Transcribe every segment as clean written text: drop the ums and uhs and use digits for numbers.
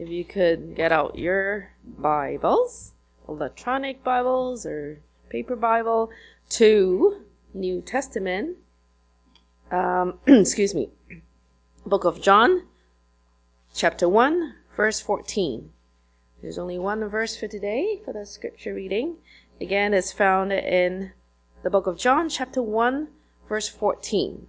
If you could get out your Bibles, electronic Bibles or paper Bible, to New Testament, excuse me, Book of John, chapter 1, verse 14. There's only one verse for today for the scripture reading. Again, it's found in the Book of John, chapter 1, verse 14.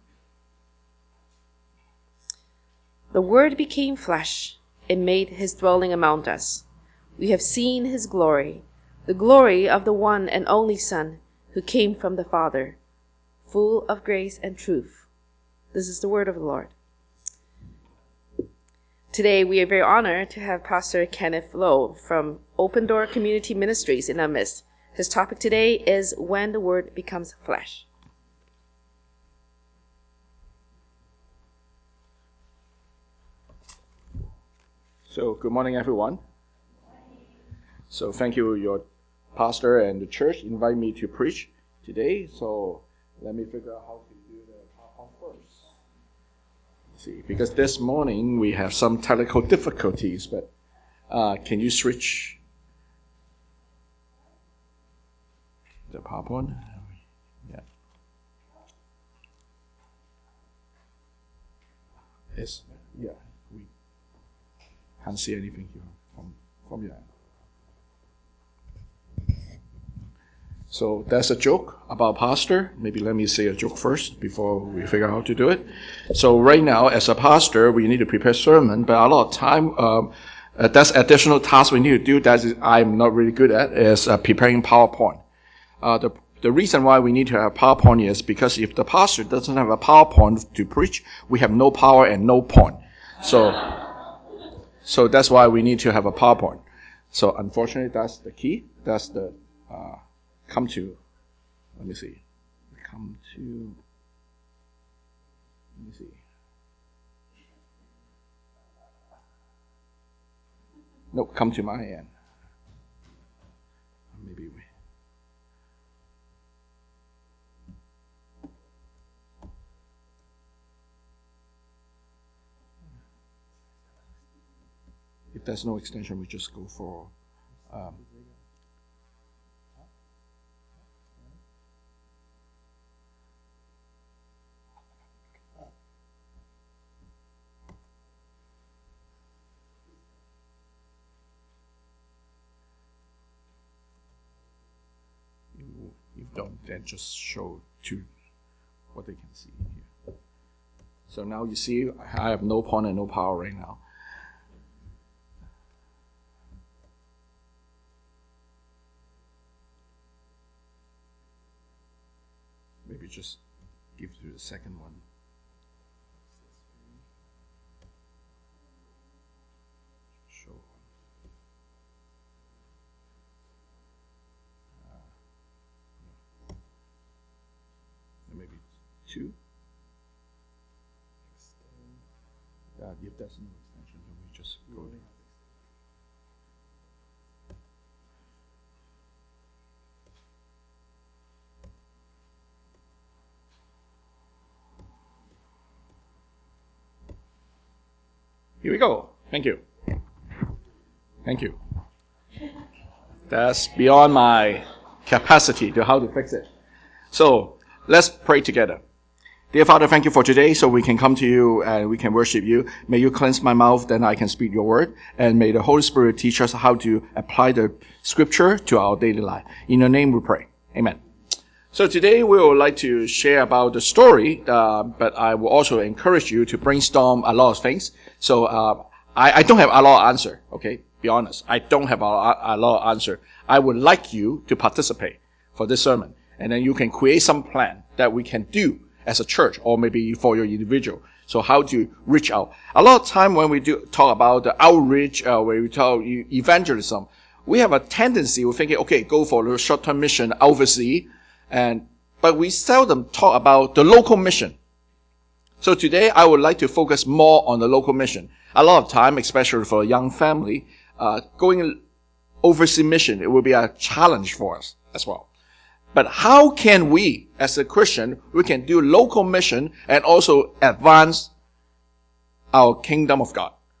The Word became flesh and made his dwelling among us. We have seen his glory, the glory of the one and only Son who came from the Father, full of grace and truth. This is the word of the Lord. Today, we are very honored to have Pastor Kenneth Lowe from Open Door Community Ministries in our midst. His topic today is When the Word Becomes Flesh. So, good morning, everyone. So, thank you, your pastor and the church invite me to preach today. So, let me figure out how to do the PowerPoint first. See, because this morning we have some technical difficulties, but can you switch the PowerPoint? Yeah. Yes. Yeah. Can't see anything here from your end. So that's a joke about pastor. Maybe let me say a joke first before we figure out how to do it. So right now, as a pastor, we need to prepare sermon, but a lot of time, that's additional task we need to do that I'm not really good at is preparing PowerPoint. The reason why we need to have PowerPoint is because if the pastor doesn't have a PowerPoint to preach, we have no power and no point. So that's why we need to have a PowerPoint. So unfortunately, that's the key. That's the let me see. No, come to my end. Maybe we. If there's no extension, we just go for if don't, then just show to what they can see here. So now you see I have no point and no power right now. Maybe just give you the second one. Show. Maybe two. If there's no extension, then we just go there. Here we go. Thank you. Thank you. That's beyond my capacity to how to fix it. So let's pray together. Dear Father, thank you for today so we can come to you and we can worship you. May you cleanse my mouth, then I can speak your word. And may the Holy Spirit teach us how to apply the scripture to our daily life. In your name we pray. Amen. So today we would like to share about the story, but I will also encourage you to brainstorm a lot of things. So I don't have a lot of answer, okay? Be honest. I don't have a lot of answer. I would like you to participate for this sermon. And then you can create some plan that we can do as a church or maybe for your individual. So how to reach out. A lot of time when we do talk about the outreach, where we talk evangelism, we have a tendency of thinking, okay, go for the short-term mission overseas. But we seldom talk about the local mission. So today I would like to focus more on the local mission. A lot of time, especially for a young family, going overseas mission, it will be a challenge for us as well. But how can we, as a Christian, we can do local mission and also advance our kingdom of God?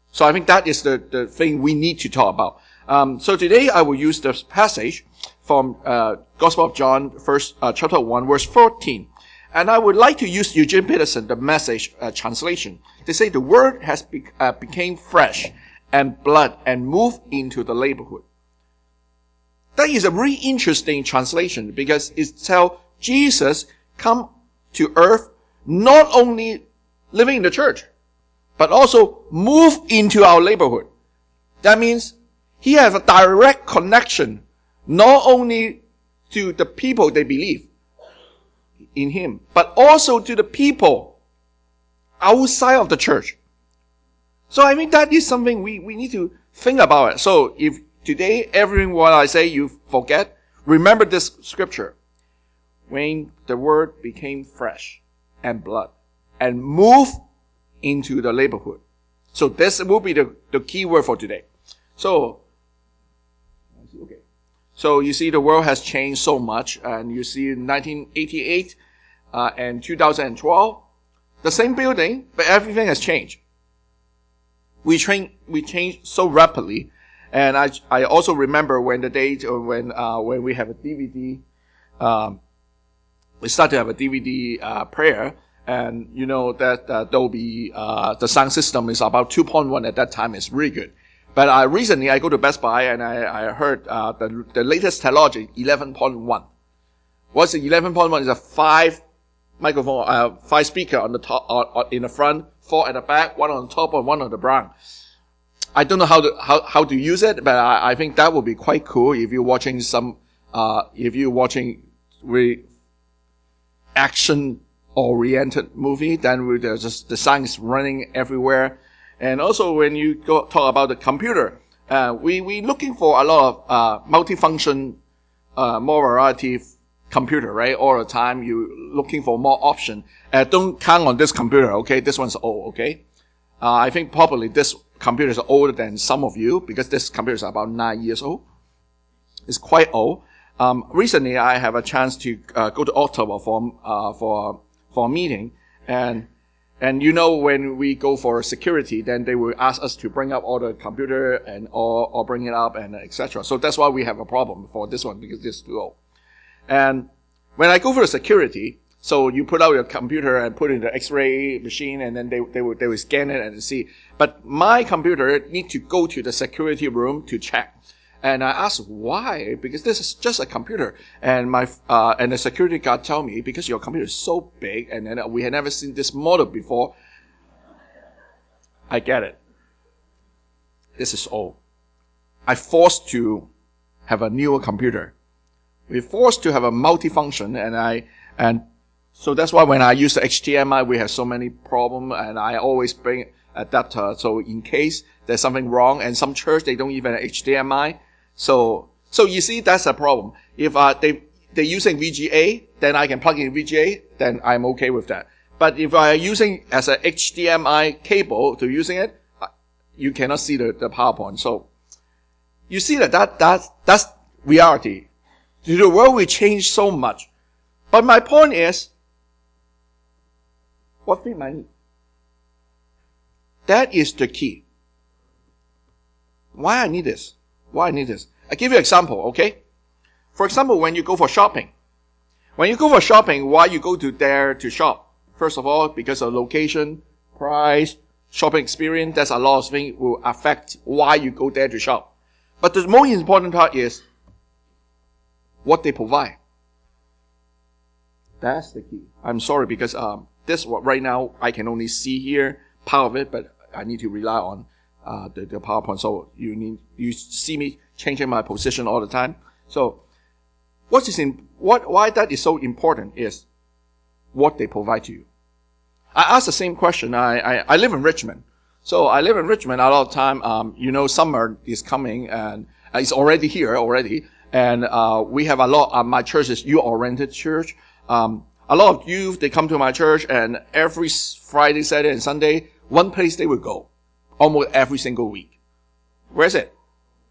So I think that is the thing we need to talk about. So today I will use this passage from Gospel of John, chapter 1, verse 14. And I would like to use Eugene Peterson, the Message translation. They say the word has became flesh and blood and moved into the neighborhood. That is a really interesting translation because it tells Jesus come to earth not only living in the church, but also move into our neighborhood. That means he has a direct connection not only to the people they believe in him, but also to the people outside of the church. So I think that is something we need to think about it. So if today everything what I say you forget, remember this scripture. When the word became flesh and blood and moved into the neighborhood. So this will be the key word for today. So you see the world has changed so much, and you see in 1988 and 2012, the same building, but everything has changed. We change so rapidly, and I also remember when the date or when we have a DVD, we start to have a DVD player, and you know that Dolby the sound system is about 2.1 at that time. It's really good. But recently I go to Best Buy and I heard the latest technology 11.1. What's the 11.1? Is a 5 microphone, 5 speaker on the top, in the front, 4 at the back, 1 on top and 1 on the bottom. I don't know how to use it, but I think that would be quite cool if you're watching really action oriented movie. Then the sound is running everywhere. And also when you talk about the computer, we looking for a lot of multifunction, more variety computer, right? All the time you looking for more option. Don't count on this computer, okay? This one's old, okay? I think probably this computer is older than some of you because this computer is about 9 years old. It's quite old. Recently I have a chance to go to Ottawa for a meeting, and you know when we go for security, then they will ask us to bring up all the computer and or bring it up and etc. So that's why we have a problem for this one because this is too old. And when I go for security, so you put out your computer and put it in the X-ray machine, and then they will scan it and see. But my computer need to go to the security room to check. And I asked why, because this is just a computer. And and the security guard tell me, because your computer is so big, and then we had never seen this model before. I get it. This is old. I forced to have a newer computer. We're forced to have a multifunction, and so that's why when I use the HDMI, we have so many problems, and I always bring adapter. So in case there's something wrong, and some church, they don't even have HDMI. So you see, that's a problem. If they're using VGA, then I can plug in VGA, then I'm okay with that. But if I are using as a HDMI cable to using it, you cannot see the PowerPoint. So you see that's reality. The world will change so much. But my point is, what fit my need? That is the key. Why I need this? I give you an example, okay? For example, when you go for shopping. When you go for shopping, why you go to there to shop? First of all, because of location, price, shopping experience, there's a lot of things will affect why you go there to shop. But the most important part is what they provide. That's the key. I'm sorry because this right now I can only see here part of it, but I need to rely on the PowerPoint. So you see me changing my position all the time. So why that is so important is what they provide to you. I ask the same question. I live in Richmond. So I live in Richmond a lot of time. Summer is coming and it's already here already. And we have a lot. My church is youth-oriented church. A lot of youth, they come to my church, and every Friday, Saturday, and Sunday, one place they will go, almost every single week. Where is it?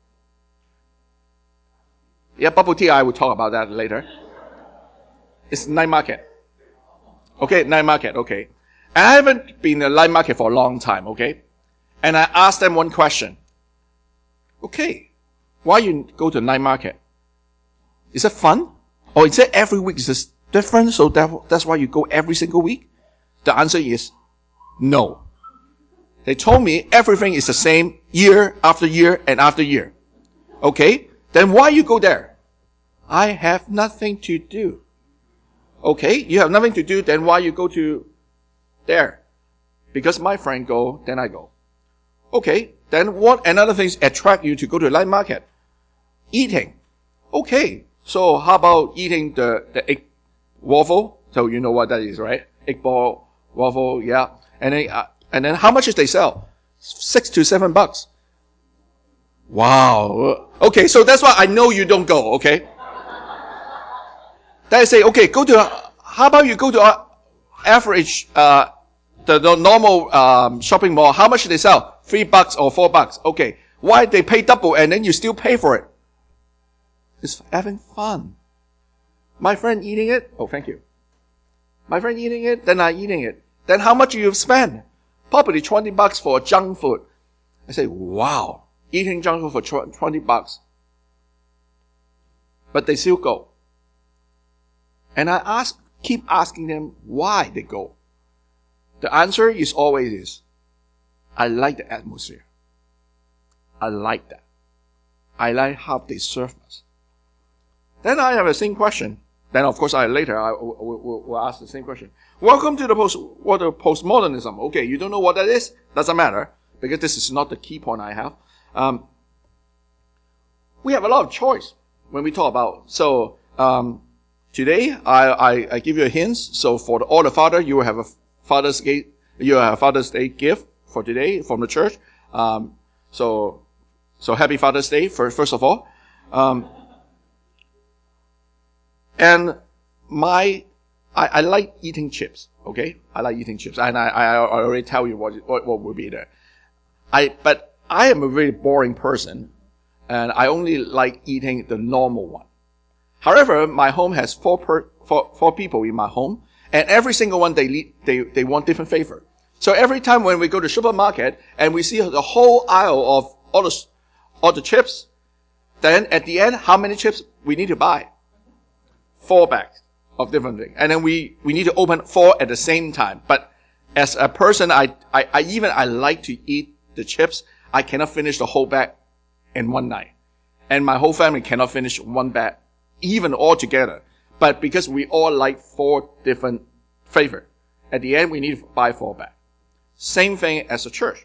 Yeah, bubble tea. I will talk about that later. It's night market. Okay, night market. Okay, I haven't been in a night market for a long time. Okay, And I asked them one question. Okay, why you go to night market? Is it fun? Or is it every week is this different, so that's why you go every single week? The answer is no. They told me everything is the same year after year and after year. Okay, then why you go there? I have nothing to do. Okay, you have nothing to do, then why you go to there? Because my friend go, then I go. Okay, then what another thing attract you to go to the night market? Eating. Okay, so how about eating the egg waffle? So you know what that is, right? Egg ball waffle, yeah. And then how much did they sell? $6 to $7. Wow. Okay, so that's why I know you don't go, okay? Then I say, okay, how about you go to average, the normal shopping mall, how much do they sell? $3 or $4. Okay. Why they pay double and then you still pay for it? It's having fun. My friend eating it. Oh, thank you. My friend eating it, then I eating it. Then how much you spend? Probably $20 for junk food. I say, wow, eating junk food for $20. But they still go. And I keep asking them why they go. The answer is always I like the atmosphere. I like that. I like how they serve us. Then I have the same question. Then of course I will ask the same question. Welcome to the postmodernism. Okay, you don't know what that is? Doesn't matter, because this is not the key point I have. We have a lot of choice when we talk about. So today I give you a hint. So for all the father, you will have a Father's Day gift for today from the church. So happy Father's Day first of all. And I like eating chips. Okay, I like eating chips, and I already tell you what will be there. But I am a very boring person, and I only like eating the normal one. However, my home has four people in my home, and every single one they want different flavor. So every time when we go to supermarket and we see the whole aisle of all the chips, then at the end, how many chips we need to buy? 4 bags of different things. And then we need to open 4 at the same time. But as a person, I like to eat the chips. I cannot finish the whole bag in one night. And my whole family cannot finish one bag, even all together. But because we all like 4 different flavor, at the end we need to buy 4 bags. Same thing as a church.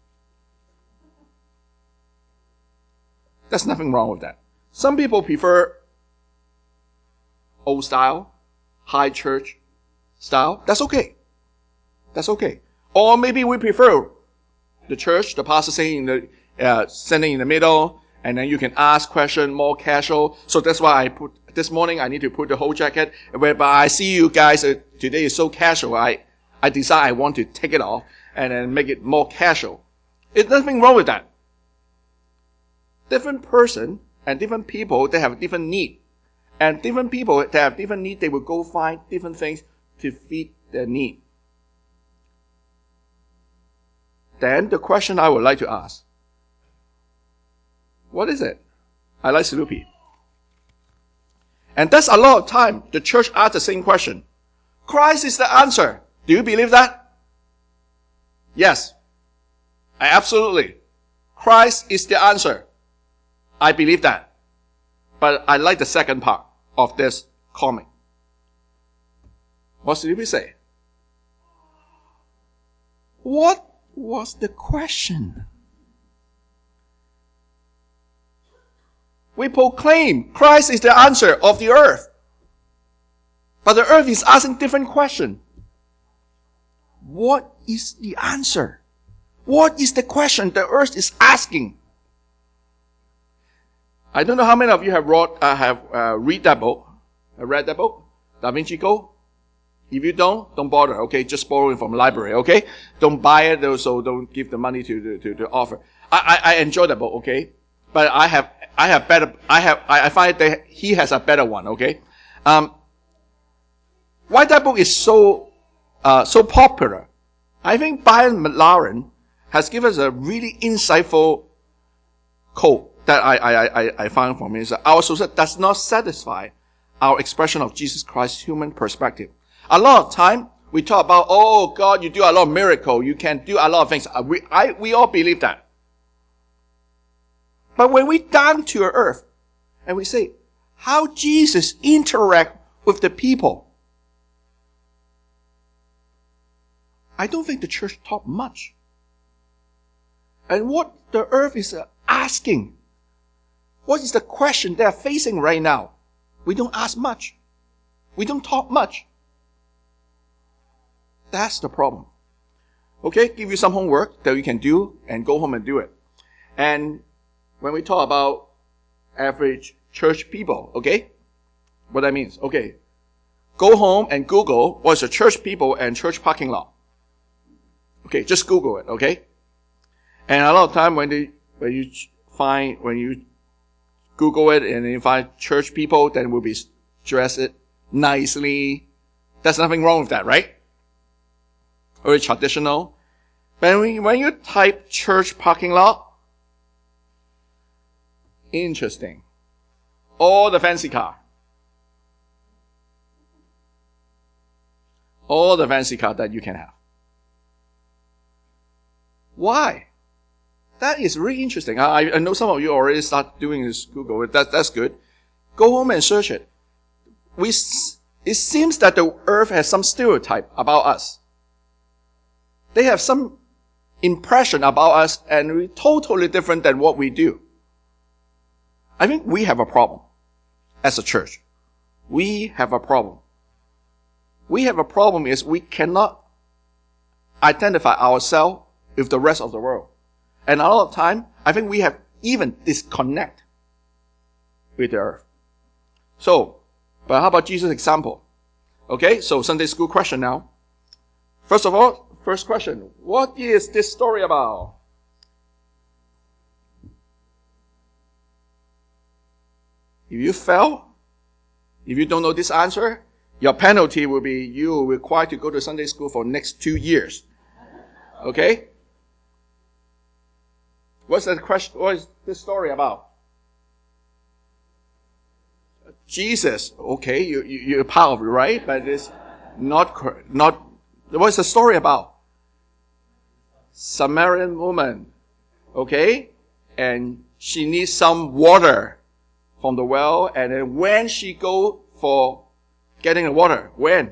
There's nothing wrong with that. Some people prefer old style, high church style. That's okay. That's okay. Or maybe we prefer the church, the pastor standing in the middle, and then you can ask questions more casual. So that's why this morning I need to put the whole jacket, whereby I see you guys today is so casual. I decide I want to take it off and then make it more casual. There's nothing wrong with that. Different person and different people, they have different need. And different people that have different need, they will go find different things to fit their need. Then the question I would like to ask, what is it? I like Snoopy. And that's a lot of time the church asks the same question. Christ is the answer. Do you believe that? Yes. Absolutely. Christ is the answer. I believe that. But I like the second part of this comment. What did we say? What was the question? We proclaim Christ is the answer of the earth. But the earth is asking different question. What is the answer? What is the question the earth is asking? I don't know how many of you have read that book. Read that book? Da Vinci Code? If you don't bother, okay? Just borrow it from the library, okay? Don't buy it, so don't give the money to the author. I enjoy the book, okay? But I find that he has a better one, okay? Why that book is so popular? I think Brian McLaren has given us a really insightful quote that I found from it. Is that our society does not satisfy our expression of Jesus Christ's human perspective. A lot of time, we talk about, oh God, you do a lot of miracle. You can do a lot of things. We all believe that. But when we down to earth and we say, how Jesus interact with the people, I don't think the church taught much. And what the earth is asking, what is the question they're facing right now? We don't ask much. We don't talk much. That's the problem. Okay, give you some homework that you can do and go home and do it. And when we talk about average church people, okay, what that means, okay, go home and Google what's a church people and church parking lot. Okay, just Google it, okay? And a lot of time when you Google it and you find church people, then will be dressed nicely. There's nothing wrong with that, right? Very traditional. But when you type church parking lot, interesting. All the fancy car. All the fancy car that you can have. Why? That is really interesting. I know some of you already start doing this Google. That's good. Go home and search it. It seems that the earth has some stereotype about us. They have some impression about us and we're totally different than what we do. I think we have a problem as a church. We have a problem. We have a problem is we cannot identify ourselves with the rest of the world. And a lot of time, I think we have even disconnect with the earth. So, but how about Jesus' example? Okay, so Sunday school question now. First of all, first question. What is this story about? If you fail, if you don't know this answer, your penalty will be you will be required to go to Sunday school for next 2 years. Okay? What's the question? What is this story about? Jesus. Okay, you're part of it, right? But it's not. What's the story about? Samaritan woman. Okay? And she needs some water from the well. And then when she go for getting the water, when?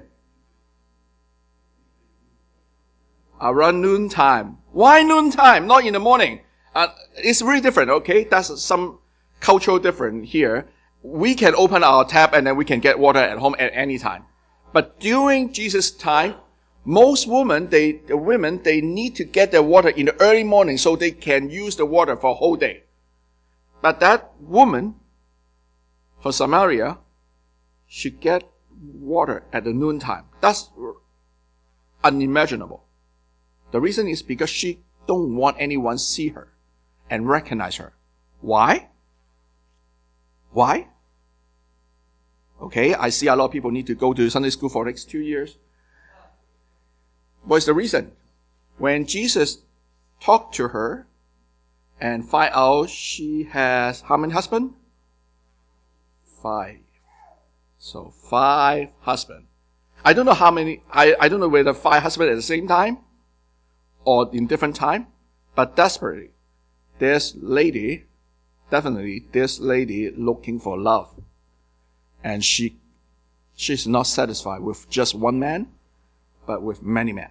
Around noontime. Why noontime? Not in the morning. It's really different, okay? That's some cultural difference here. We can open our tap and then we can get water at home at any time. But during Jesus' time, most women, they need to get their water in the early morning so they can use the water for a whole day. But that woman from Samaria should get water at the noontime. That's unimaginable. The reason is because she don't want anyone to see her and recognize her. Why? Why? Okay, I see a lot of people need to go to Sunday school for the next 2 years. What's the reason? When Jesus talked to her and find out she has how many husbands? 5. So 5 husbands. I don't know how many, I don't know whether 5 husbands at the same time or in different time, but desperately, this lady looking for love. And she's not satisfied with just one man, but with many men.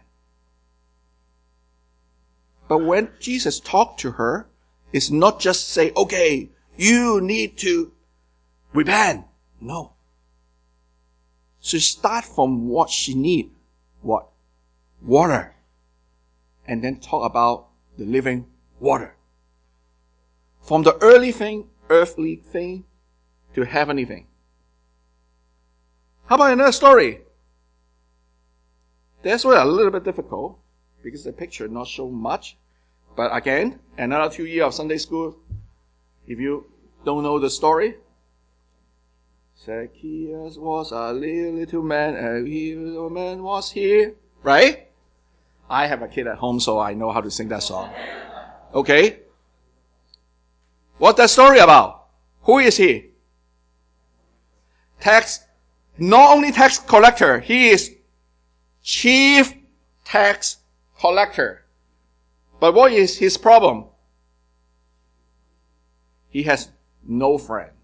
But when Jesus talked to her, it's not just say, okay, you need to repent. No. She start from what she need. What? Water. And then talk about the living water. From the earthly thing to heavenly thing. How about another story? That's why a little bit difficult because the picture not show much. But again, another 2 years of Sunday school. If you don't know the story, Zacchaeus was a little man, and a little man was here. Right? I have a kid at home, so I know how to sing that song. Okay? What's that story about? Who is he? Not only tax collector, he is chief tax collector. But what is his problem? He has no friend.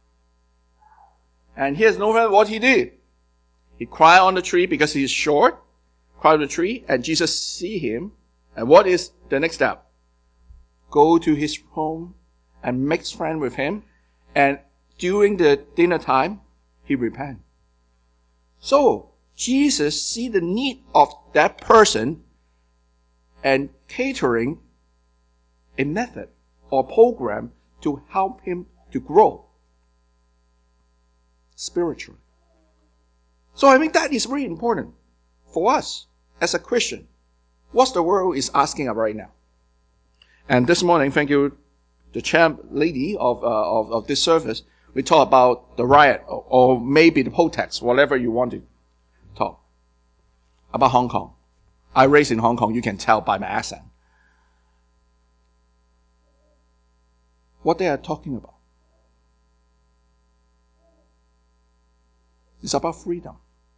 And he has no friend. What he did? He cried on the tree because he is short. Cried on the tree, and Jesus see him. And what is the next step? Go to his home and make friends with him. And during the dinner time, he repent. So, Jesus see the need of that person and catering a method or program to help him to grow spiritually. So I think that is really important for us as a Christian. What the world is asking us right now. And this morning, thank you, the champ lady of this service, we talk about the riot or maybe the protest, whatever you want to talk about Hong Kong. I raised in Hong Kong, you can tell by my accent. What they are talking about. It's about freedom.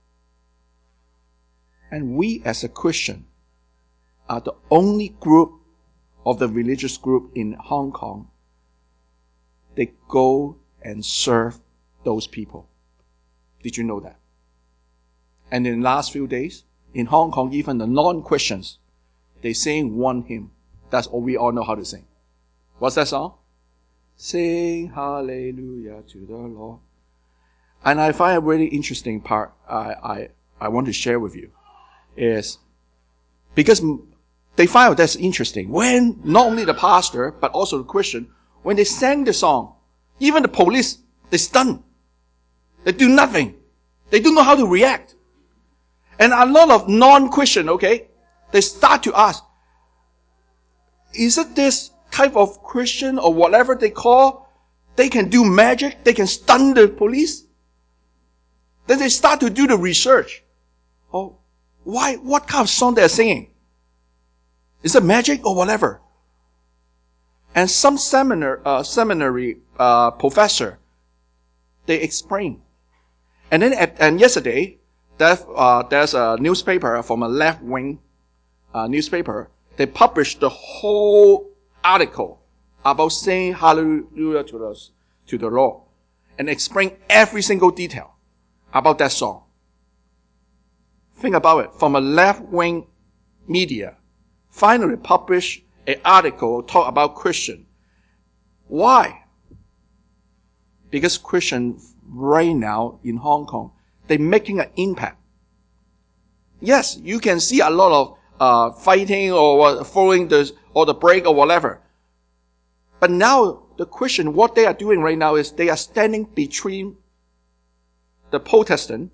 And we as a Christian are the only group of the religious group in Hong Kong. They go and serve those people. Did you know that? And in the last few days, in Hong Kong, even the non-Christians, they sing one hymn. That's all we all know how to sing. What's that song? Sing hallelujah to the Lord. And I find a really interesting part I want to share with you is because they find that's interesting. When not only the pastor, but also the Christian, when they sang the song, even the police, they stun. They do nothing. They don't know how to react. And a lot of non-Christian, okay, they start to ask, is it this type of Christian or whatever they call, they can do magic, they can stun the police? Then they start to do the research. Oh, why, what kind of song they're singing? Is it magic or whatever? And some seminary professor, they explain. And then and yesterday, there's a newspaper from a left-wing newspaper. They published the whole article about saying hallelujah to the Lord and explain every single detail about that song. Think about it. From a left-wing media, finally published an article talk about Christian. Why? Because Christian right now in Hong Kong, they're making an impact. Yes, you can see a lot of fighting or following the break or whatever. But now the Christian, what they are doing right now is they are standing between the protest, and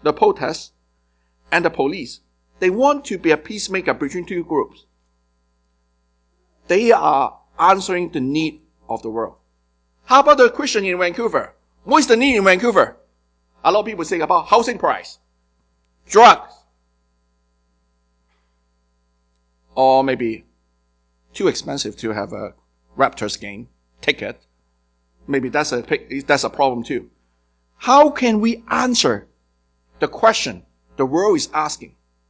the police. They want to be a peacemaker between two groups. They are answering the need of the world. How about the Christian in Vancouver? What is the need in Vancouver? A lot of people say about housing price, drugs, or maybe too expensive to have a Raptors game ticket. Maybe that's a problem too. How can we answer the question the world is asking?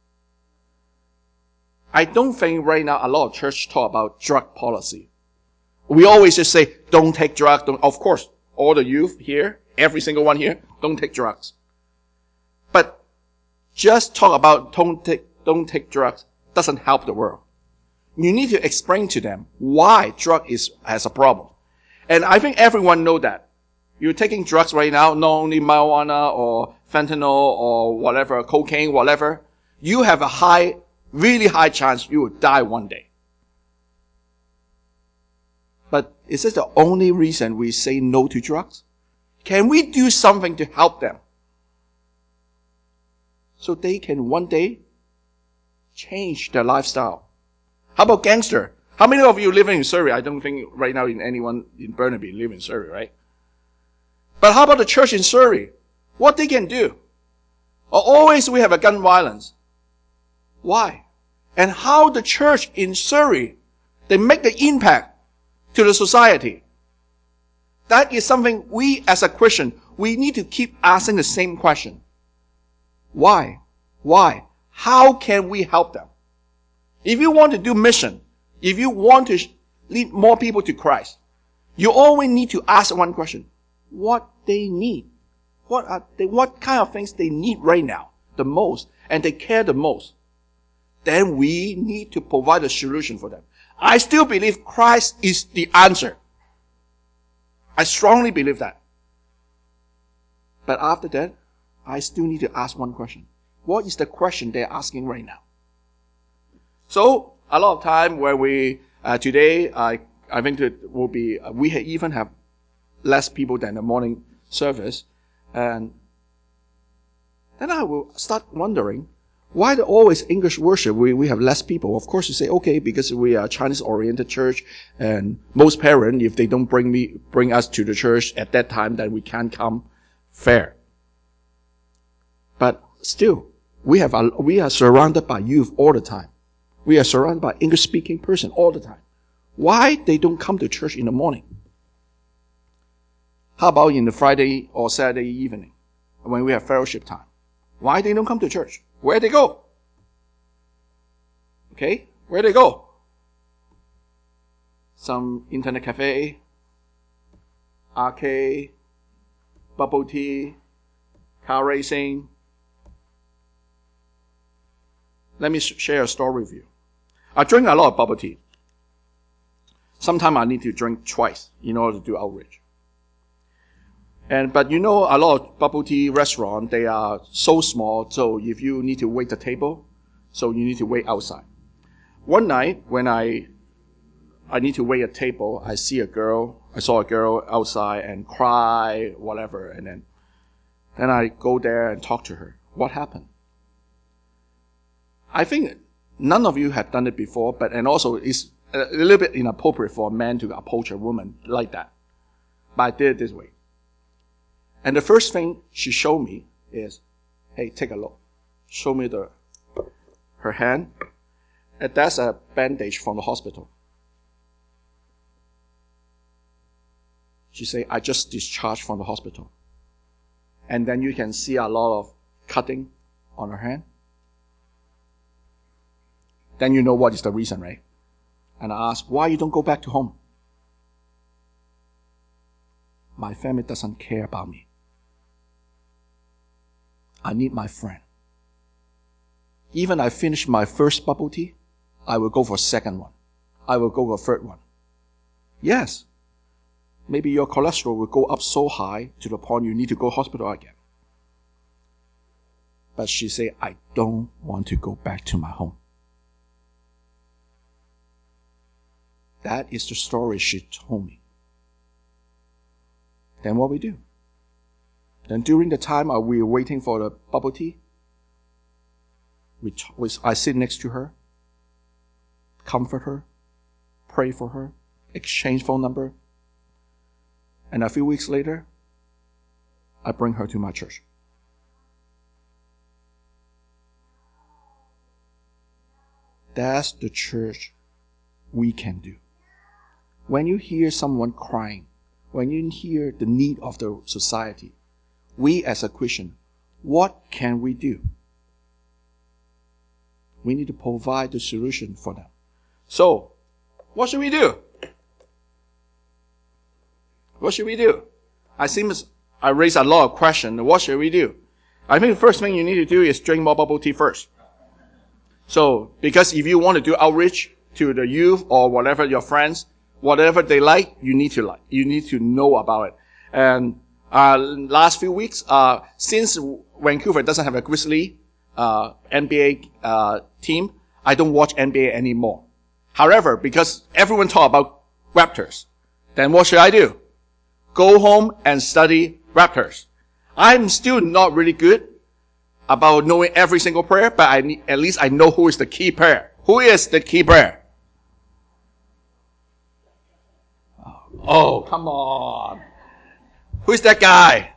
I don't think right now a lot of church talk about drug policy. We always just say, don't take drugs. Of course, all the youth here, every single one here, don't take drugs. But just talk about don't take drugs doesn't help the world. You need to explain to them why drug has a problem. And I think everyone know that. You're taking drugs right now, not only marijuana or fentanyl or whatever, cocaine, whatever. You have a really high chance you will die one day. But is this the only reason we say no to drugs? Can we do something to help them? So they can one day change their lifestyle. How about gangster? How many of you living in Surrey? I don't think right now anyone in Burnaby live in Surrey, right? But how about the church in Surrey? What they can do? Always we have a gun violence. Why? and how the church in Surrey, they make the impact to the society. That is something we as a Christian, we need to keep asking the same question. Why? Why? How can we help them? If you want to do mission, if you want to lead more people to Christ, you always need to ask one question. What they need. What kind of things they need right now the most, and they care the most. Then we need to provide a solution for them. I still believe Christ is the answer. I strongly believe that. But after that, I still need to ask one question. What is the question they're asking right now? So, a lot of time when we, today, I think it will be, we even have less people than the morning service. And then I will start wondering, why always English worship we have less people? Of course you say, okay, because we are a Chinese-oriented church, and most parents, if they don't bring us to the church at that time, then we can't come. Fair. But still, we are surrounded by youth all the time. We are surrounded by English-speaking person all the time. Why they don't come to church in the morning? How about in the Friday or Saturday evening when we have fellowship time? Why they don't come to church? Where they go? Okay, where they go? Some internet cafe, arcade, bubble tea, car racing. Let me share a story with you. I drink a lot of bubble tea. Sometimes I need to drink twice in order to do outreach. But a lot of bubble tea restaurants, they are so small, so if you need to wait the table, so you need to wait outside. One night, when I need to wait a table, I saw a girl outside and cry, whatever, and then I go there and talk to her. What happened? I think none of you have done it before, and also it's a little bit inappropriate for a man to approach a woman like that. But I did it this way. And the first thing she showed me is, hey, take a look. Show me her hand. And that's a bandage from the hospital. She said, I just discharged from the hospital. And then you can see a lot of cutting on her hand. Then you know what is the reason, right? And I asked, why you don't go back to home? My family doesn't care about me. I need my friend. Even I finish my first bubble tea, I will go for a second one. I will go for a third one. Yes, maybe your cholesterol will go up so high to the point you need to go hospital again. But she said, I don't want to go back to my home. That is the story she told me. Then what we do? Then during the time we were waiting for the bubble tea, I sit next to her, comfort her, pray for her, exchange phone number, and a few weeks later, I bring her to my church. That's the church we can do. When you hear someone crying, when you hear the need of the society, we as a Christian, what can we do? We need to provide the solution for them. So, what should we do? What should we do? I raised a lot of questions. What should we do? I think the first thing you need to do is drink more bubble tea first. So, because if you want to do outreach to the youth or whatever your friends, whatever they like, you need to know about it. And last few weeks, since Vancouver doesn't have a Grizzly NBA team, I don't watch NBA anymore. However, because everyone talk about Raptors, then what should I do? Go home and study Raptors. I'm still not really good about knowing every single player, but at least I know who is the key player. Who is the key player? Oh, come on. Who is that guy?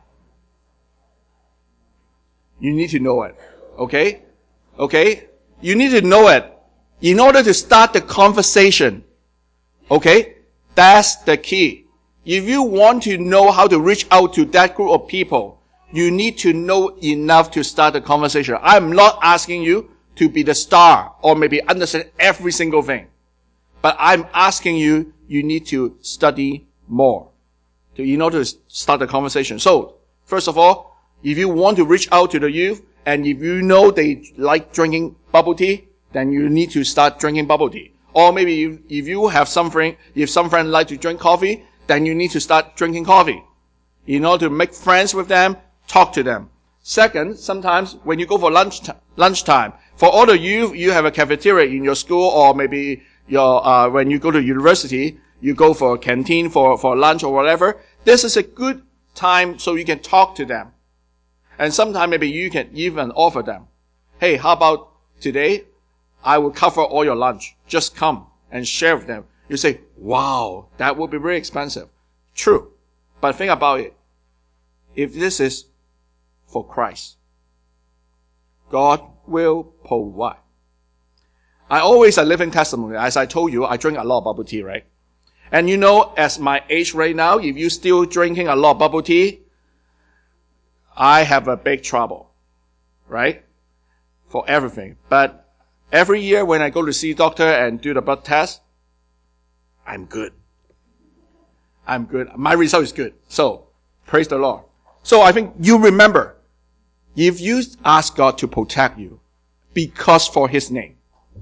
You need to know it. Okay? Okay? You need to know it. In order to start the conversation, okay, that's the key. If you want to know how to reach out to that group of people, you need to know enough to start the conversation. I'm not asking you to be the star or maybe understand every single thing. But I'm asking you, you need to study more in order to start the conversation. So, first of all, if you want to reach out to the youth, and if you know they like drinking bubble tea, then you need to start drinking bubble tea. Or maybe if you have some friend like to drink coffee, then you need to start drinking coffee. In order to make friends with them, talk to them. Second, sometimes when you go for lunchtime, for all the youth, you have a cafeteria in your school, or maybe when you go to university, you go for a canteen for lunch or whatever. This is a good time so you can talk to them. And sometimes maybe you can even offer them, hey, how about today? I will cover all your lunch. Just come and share with them. You say, wow, that would be very expensive. True. But think about it. If this is for Christ, God will provide. I always a living testimony. As I told you, I drink a lot of bubble tea, right? And you know, as my age right now, if you're still drinking a lot of bubble tea, I have a big trouble, right? For everything. But every year when I go to see doctor and do the blood test, I'm good. I'm good. My result is good. So, praise the Lord. So I think you remember, if you ask God to protect you, because for His name,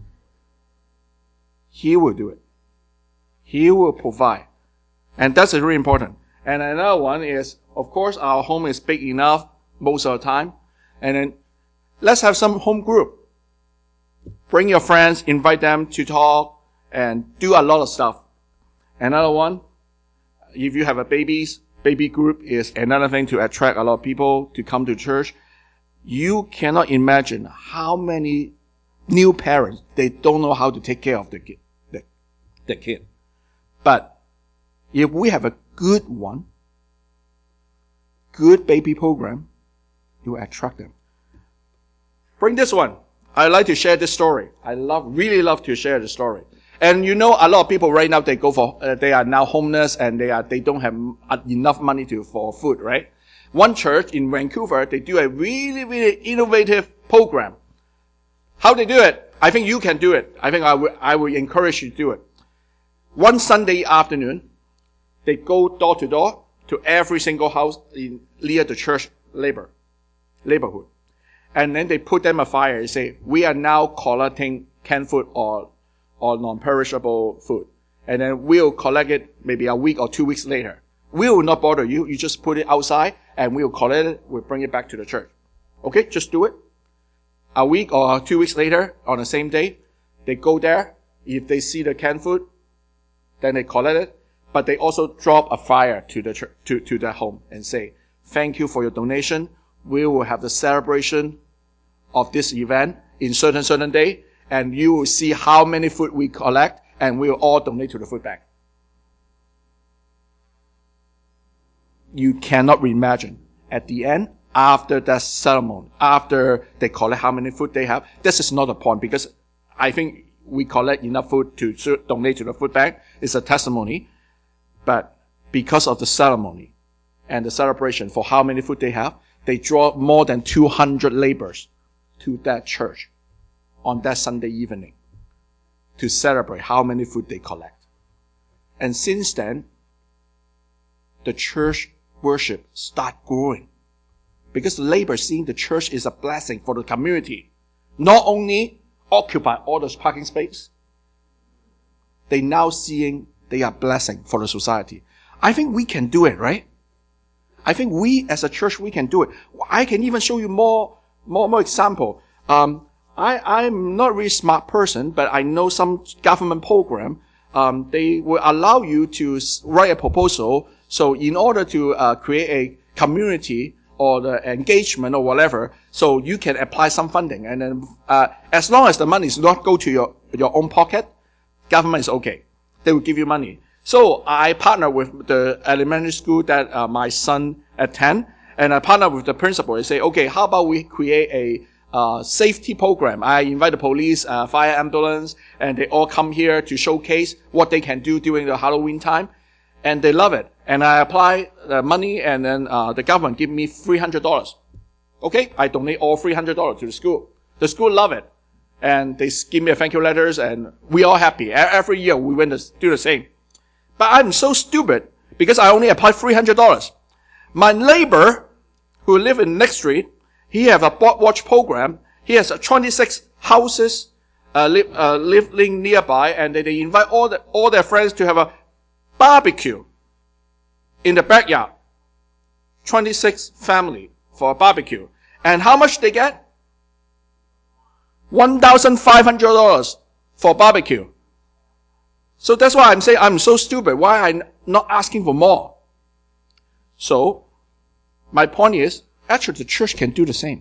He will do it. He will provide. And that's very important. And another one is, of course, our home is big enough most of the time. And then let's have some home group. Bring your friends, invite them to talk, and do a lot of stuff. Another one, if you have a baby group is another thing to attract a lot of people to come to church. You cannot imagine how many new parents, they don't know how to take care of the kid. But if we have a good one, good baby program, you attract them. Bring this one. I like to share this story. I really love to share the story. And you know, a lot of people right now, they are now homeless and they don't have enough money for food, right? One church in Vancouver, they do a really, really innovative program. How they do it? I think you can do it. I think I will encourage you to do it. One Sunday afternoon, they go door to door to every single house near the church neighborhood. And then they put them a fire and say, we are now collecting canned food or non-perishable food. And then we'll collect it maybe a week or 2 weeks later. We will not bother you. You just put it outside and we'll collect it. We'll bring it back to the church. Okay, just do it. A week or 2 weeks later, on the same day, they go there. If they see the canned food, then they collect it. But they also drop a fire to the church, to the home and say, thank you for your donation. We will have the celebration of this event in certain day, and you will see how many food we collect, and we will all donate to the food bank. You cannot imagine at the end, after that ceremony, after they collect how many food they have, this is not the point, because I think we collect enough food to donate to the food bank. It's a testimony. But because of the ceremony and the celebration for how many food they have, they draw more than 200 laborers to that church on that Sunday evening to celebrate how many food they collect. And since then, the church worship start growing. Because the labor seeing the church is a blessing for the community. Not only occupy all those parking space, they now seeing they are blessing for the society. I think we can do it, right? I think we as a church, we can do it. I can even show you more example. I'm not a really smart person, but I know some government program, they will allow you to write a proposal. So in order to create a community or the engagement or whatever, so you can apply some funding. And then as long as the money does not go to your own pocket, government is okay. They will give you money. So I partner with the elementary school that my son attend, and I partner with the principal and say, okay, how about we create a safety program? I invite the police, fire ambulance, and they all come here to showcase what they can do during the Halloween time. And they love it. And I apply the money, and then the government give me $300. Okay, I donate all $300 to the school. The school love it. And they give me a thank you letters, and we all happy. Every year we went to do the same. But I'm so stupid because I only applied $300. My neighbor, who live in next street, he have a board watch program. He has 26 houses living nearby, and they invite all their friends to have a barbecue in the backyard. 26 family for a barbecue. And how much they get? $1,500 for barbecue. So that's why I'm saying I'm so stupid. Why I'm not asking for more? So, my point is, actually the church can do the same.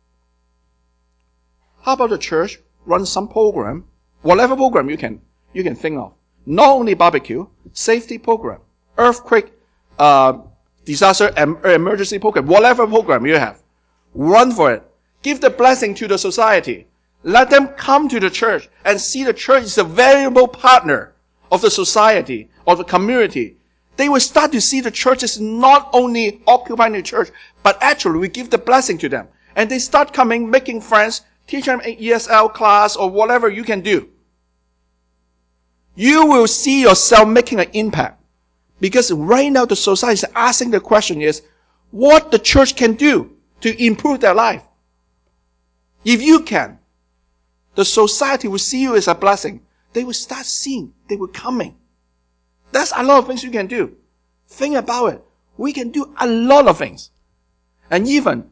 How about the church run some program, whatever program you can think of. Not only barbecue, safety program, earthquake, disaster emergency program, whatever program you have. Run for it. Give the blessing to the society. Let them come to the church and see the church is a valuable partner of the society, of the community. They will start to see the church is not only occupying the church, but actually we give the blessing to them. And they start coming, making friends, teach them ESL class or whatever you can do. You will see yourself making an impact. Because right now the society is asking the question is, what the church can do to improve their life. If you can, the society will see you as a blessing. They will start seeing, they will coming. That's a lot of things you can do. Think about it. We can do a lot of things. And even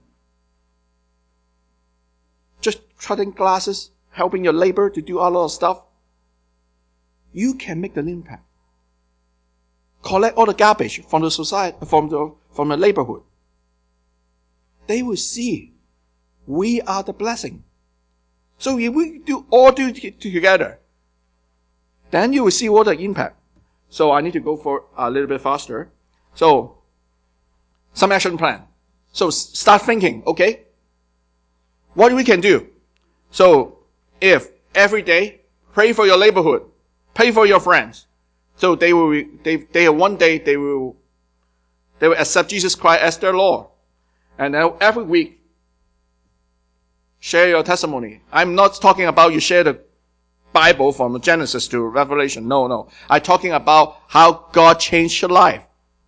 just cutting glasses, helping your neighbor to do a lot of stuff, you can make an impact. Collect all the garbage from the society, from the neighborhood. They will see we are the blessing. So if we do it together, then you will see what the impact. So I need to go for a little bit faster. So, some action plan. So start thinking, okay? What we can do. So, if every day, pray for your neighborhood, pray for your friends. So one day they will accept Jesus Christ as their Lord. And then every week, share your testimony. I'm not talking about you share the Bible from Genesis to Revelation. No. I'm talking about how God changed your life.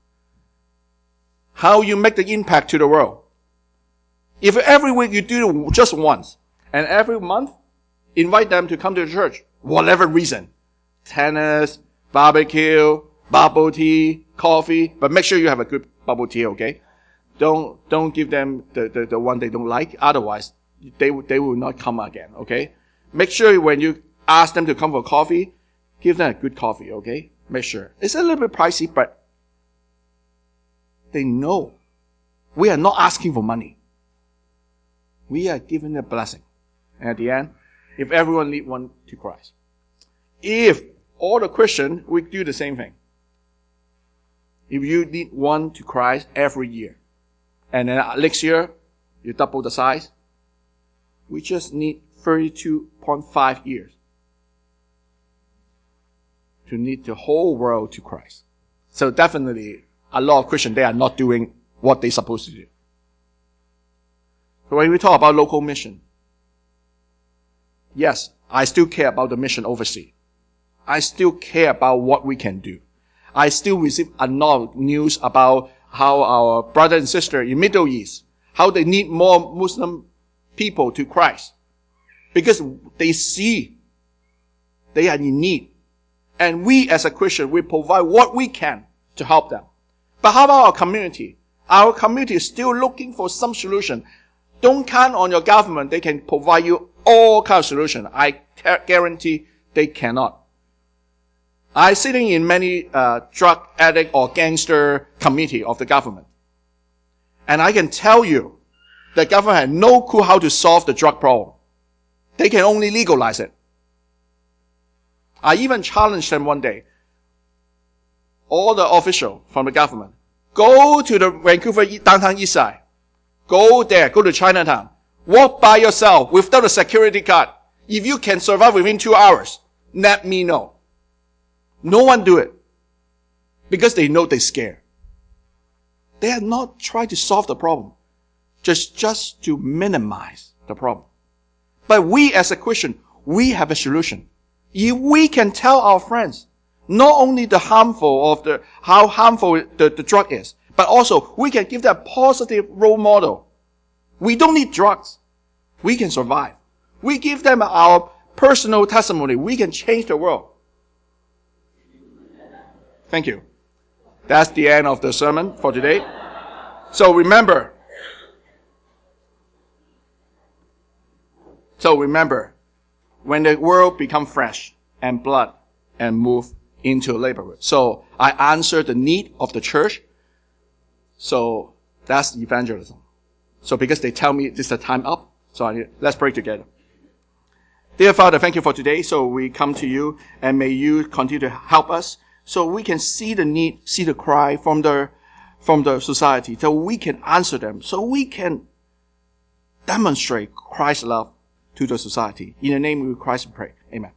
How you make the impact to the world. If every week you do it just once, and every month, invite them to come to the church, whatever reason. Tennis, barbecue, bubble tea, coffee, but make sure you have a good bubble tea, okay? Don't give them the one they don't like, otherwise they will not come again, okay? Make sure when you ask them to come for coffee, give them a good coffee, okay? Make sure. It's a little bit pricey, but they know we are not asking for money. We are giving a blessing. And at the end, if everyone lead one to Christ. If all the Christians, we do the same thing. If you lead one to Christ every year, and then next year, you double the size, we just need 32.5 years to lead the whole world to Christ. So definitely, a lot of Christians, they are not doing what they're supposed to do. So when we talk about local mission, yes, I still care about the mission overseas. I still care about what we can do. I still receive a lot of news about how our brother and sister in Middle East, how they need more Muslim people to Christ. Because they see they are in need. And we as a Christian, we provide what we can to help them. But how about our community? Our community is still looking for some solution. Don't count on your government. They can provide you all kinds of solutions. I guarantee they cannot. I'm sitting in many drug addict or gangster committee of the government. And I can tell you, the government has no clue how to solve the drug problem. They can only legalize it. I even challenged them one day. All the officials from the government, go to the Vancouver downtown east side. Go there, go to Chinatown. Walk by yourself without a security card. If you can survive within 2 hours, Let me know. No one do it. Because they know they're scared. They are not trying to solve the problem. Just to minimize the problem. But we as a Christian, we have a solution. If we can tell our friends, not only how harmful the drug is, but also we can give them a positive role model. We don't need drugs. We can survive. We give them our personal testimony. We can change the world. Thank you. That's the end of the sermon for today. So remember, when the world becomes flesh and blood and move into labor. So I answer the need of the church. So that's evangelism. So because they tell me this is the time up, so let's pray together. Dear Father, thank you for today. So we come to you, and may you continue to help us so we can see the need, see the cry from the society, so we can answer them, so we can demonstrate Christ's love to the society. In the name of Christ we pray. Amen.